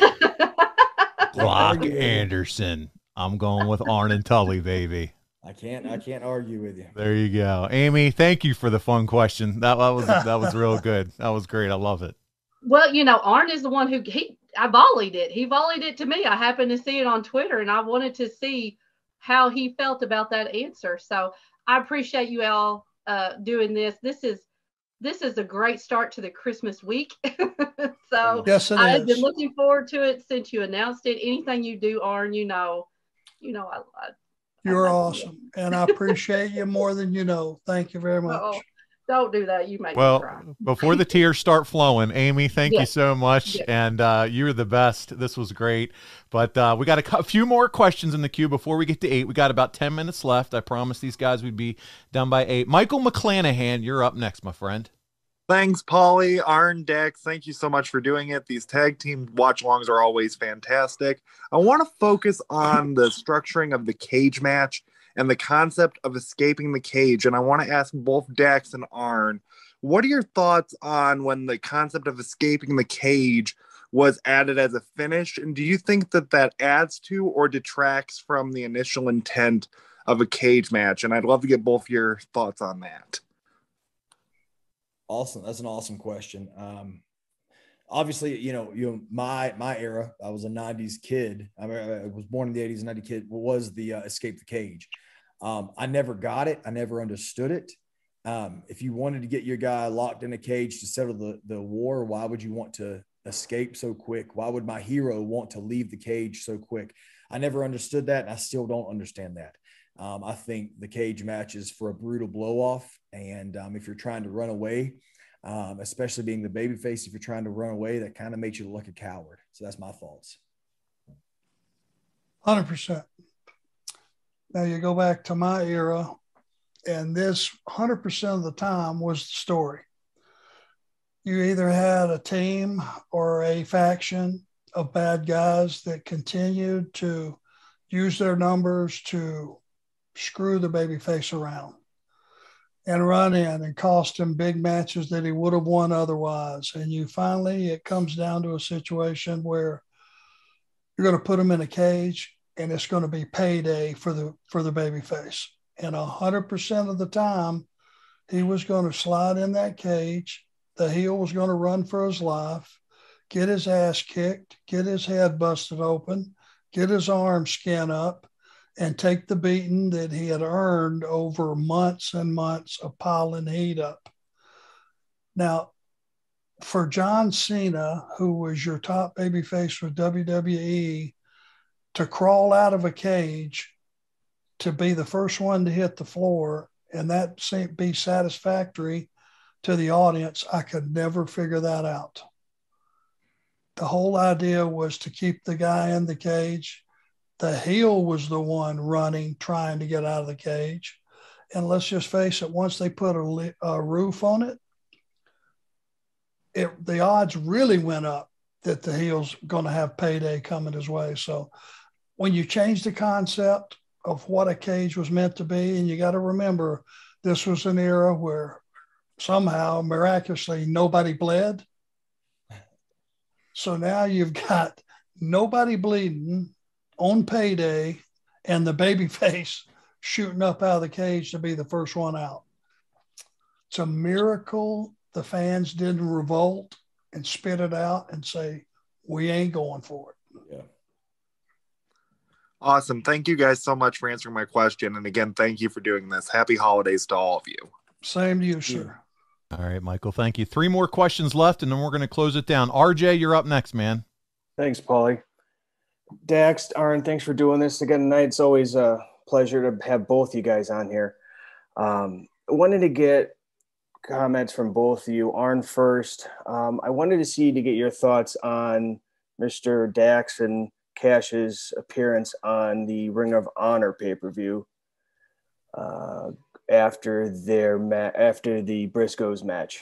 Glock Anderson. I'm going with Arn and Tully, baby. I can't I can't argue with you. There you go. Amy, thank you for the fun question. That, that was that was real good. That was great. I love it. Well, you know, Arn is the one who he I volleyed it. He volleyed it to me. I happened to see it on Twitter and I wanted to see how he felt about that answer. So I appreciate you all uh, doing this. This is this is a great start to the Christmas week. So yes, it I've is. been looking forward to it since you announced it. Anything you do, Arn, you know, you know, I, I You're awesome. And I appreciate you more than you know. Thank you very much. Uh-oh. Don't do that. You make me Well, cry. before the tears start flowing, Amy, thank you Yes. so much. Yes. And uh, you're the best. This was great. But uh, we got a, cu- few more questions in the queue before we get to eight. We got about ten minutes left. I promised these guys we'd be done by eight. Michael McClanahan, you're up next, my friend. Thanks, Paulie, Arn, Dex. Thank you so much for doing it. These tag team watch-alongs are always fantastic. I want to focus on the structuring of the cage match and the concept of escaping the cage. And I want to ask both Dex and Arn, what are your thoughts on when the concept of escaping the cage was added as a finish? And do you think that that adds to or detracts from the initial intent of a cage match? And I'd love to get both your thoughts on that. Awesome. That's an awesome question. Um, obviously, you know, you know, my my era, I was a nineties kid. I, mean, I was born in the eighties, ninety kid, was the uh, escape the cage. Um, I never got it. I never understood it. Um, if you wanted to get your guy locked in a cage to settle the, the war, why would you want to escape so quick? Why would my hero want to leave the cage so quick? I never understood that, and I still don't understand that. Um, I think the cage match is for a brutal blow-off, and um, if you're trying to run away, um, especially being the babyface, if you're trying to run away, that kind of makes you look like a coward. So that's my thoughts. one hundred percent. Now you go back to my era, and this one hundred percent of the time was the story. You either had a team or a faction of bad guys that continued to use their numbers to screw the babyface around and run in and cost him big matches that he would have won otherwise. And you finally, it comes down to a situation where you're going to put him in a cage and it's going to be payday for the, for the babyface. And a hundred percent of the time he was going to slide in that cage. The heel was going to run for his life, get his ass kicked, get his head busted open, get his arm skin up, and take the beating that he had earned over months and months of piling heat up. Now, for John Cena, who was your top babyface with W W E, to crawl out of a cage, to be the first one to hit the floor and that seemed be satisfactory to the audience, I could never figure that out. The whole idea was to keep the guy in the cage. The heel was the one running, trying to get out of the cage. And let's just face it, once they put a, a roof on it, it, the odds really went up that the heel's going to have payday coming his way. So when you change the concept of what a cage was meant to be, and you got to remember, this was an era where somehow, miraculously, nobody bled. So now you've got nobody bleeding on payday and the baby face shooting up out of the cage to be the first one out. It's a miracle the fans didn't revolt and spit it out and say, we ain't going for it. Yeah. Awesome. Thank you guys so much for answering my question. And again, thank you for doing this. Happy holidays to all of you. Same to you, sir. All right, Michael, thank you. Three more questions left, and then we're going to close it down. R J, you're up next, man. Thanks, Paulie. Dax, Arn, thanks for doing this again tonight. It's always a pleasure to have both you guys on here. Um, I wanted to get comments from both of you. Arn first. Um, I wanted to see to get your thoughts on Mister Dax and Cash's appearance on the Ring of Honor pay-per-view uh, after their ma- after the Briscoes match.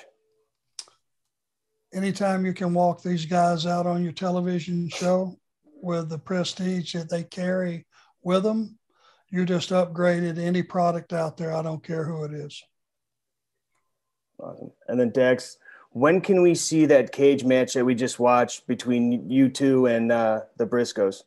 Anytime you can walk these guys out on your television show with the prestige that they carry with them, you just upgraded any product out there. I don't care who it is. Awesome. And then Dax, when can we see that cage match that we just watched between you two and uh, the Briscoes?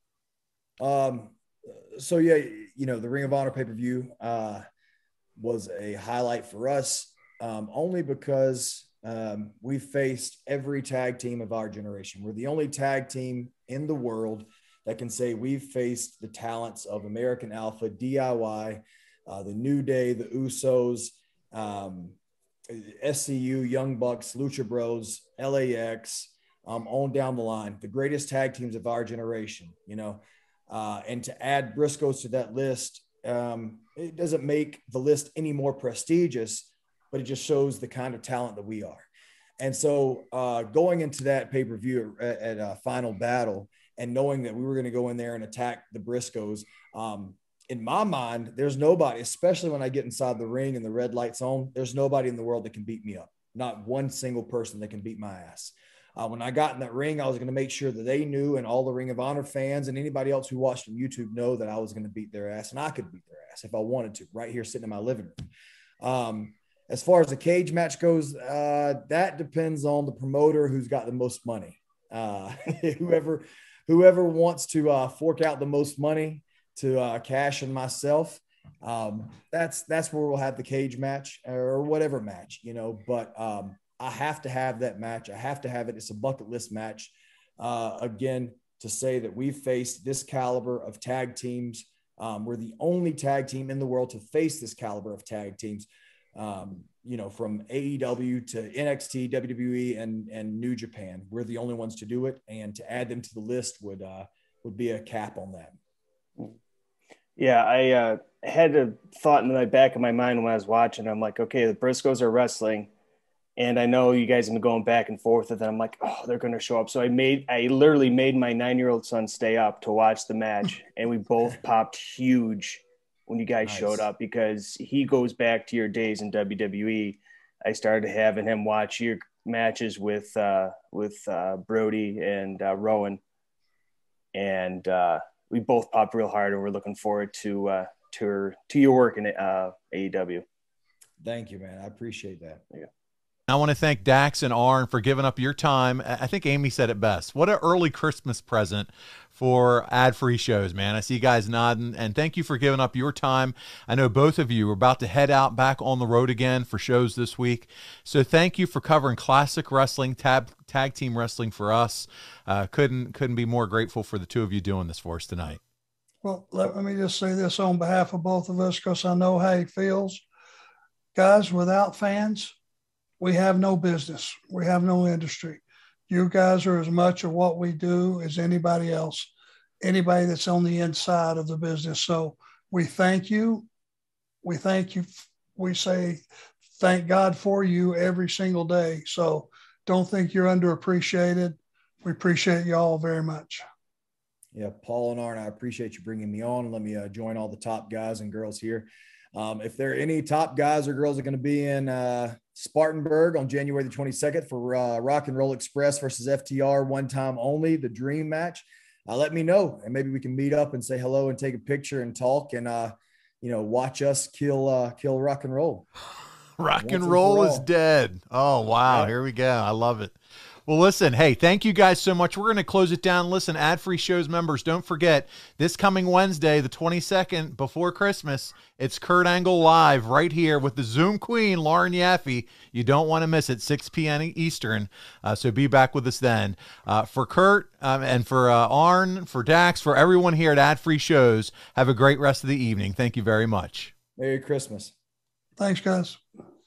Um, so yeah, you know, the Ring of Honor pay-per-view uh, was a highlight for us, um, only because um, we faced every tag team of our generation. We're the only tag team in the world that can say we've faced the talents of American Alpha, D I Y, uh, the New Day, the Usos, um, S C U, Young Bucks, Lucha Bros, L A X, um, on down the line, the greatest tag teams of our generation, you know, uh, and to add Briscoes to that list, um, it doesn't make the list any more prestigious, but it just shows the kind of talent that we are. And so uh, going into that pay-per-view at, at a Final Battle and knowing that we were going to go in there and attack the Briscoes, um, in my mind, there's nobody, especially when I get inside the ring and the red light's on, there's nobody in the world that can beat me up. Not one single person that can beat my ass. Uh, when I got in that ring, I was going to make sure that they knew, and all the Ring of Honor fans and anybody else who watched on YouTube know that I was going to beat their ass, and I could beat their ass if I wanted to, right here sitting in my living room. Um, as far as the cage match goes, uh, that depends on the promoter who's got the most money. Uh, whoever, whoever wants to uh, fork out the most money to uh, Cash and myself, um, that's that's where we'll have the cage match or whatever match, you know. But um, I have to have that match. I have to have it. It's a bucket list match. Uh, again, to say that we've faced this caliber of tag teams. Um, we're the only tag team in the world to face this caliber of tag teams. Um, you know, from A E W to N X T, W W E, and and New Japan. We're the only ones to do it, and to add them to the list would uh, would be a cap on that. Yeah, I uh, had a thought in the back of my mind when I was watching. I'm like, okay, the Briscoes are wrestling, and I know you guys have been going back and forth with them. I'm like, oh, they're going to show up. So I made, I literally made my nine-year-old son stay up to watch the match, and we both popped huge when you guys nice. showed up, because he goes back to your days in W W E. I started having him watch your matches with uh, with uh, Brody and uh, Rowan, and uh, we both popped real hard, and we're looking forward to uh, to to your work in uh, A E W. Thank you, man. I appreciate that. Yeah. I want to thank Dax and Arn for giving up your time. I think Amy said it best. What an early Christmas present for ad-free shows, man. I see you guys nodding, and thank you for giving up your time. I know both of you are about to head out back on the road again for shows this week. So thank you for covering classic wrestling, tab, tag team wrestling for us. Uh, couldn't, couldn't be more grateful for the two of you doing this for us tonight. Well, let me just say this on behalf of both of us, because I know how he feels. Guys, without fans, we have no business. We have no industry. You guys are as much of what we do as anybody else, anybody that's on the inside of the business. So we thank you. we thank you. We say thank God for you every single day. So don't think you're underappreciated. We appreciate you all very much. Yeah, Paul and Arn, I appreciate you bringing me on. Let me uh, join all the top guys and girls here. Um, if there are any top guys or girls that are going to be in uh, Spartanburg on January the twenty-second for uh, Rock and Roll Express versus F T R, one time only, the dream match, uh, let me know. And maybe we can meet up and say hello and take a picture and talk and, uh, you know, watch us kill, uh, kill rock and roll. Rock Once and and roll for is all. dead. Oh, wow. Yeah. Here we go. I love it. Well, listen, hey, thank you guys so much. We're going to close it down. Listen, ad-free shows members, don't forget, this coming Wednesday, the twenty-second, before Christmas, it's Kurt Angle Live right here with the Zoom queen, Lauren Yaffe. You don't want to miss it, six p.m. Eastern, uh, so be back with us then. Uh, for Kurt um, and for uh, Arn, for Dax, for everyone here at Ad-Free Shows, have a great rest of the evening. Thank you very much. Merry Christmas. Thanks, guys.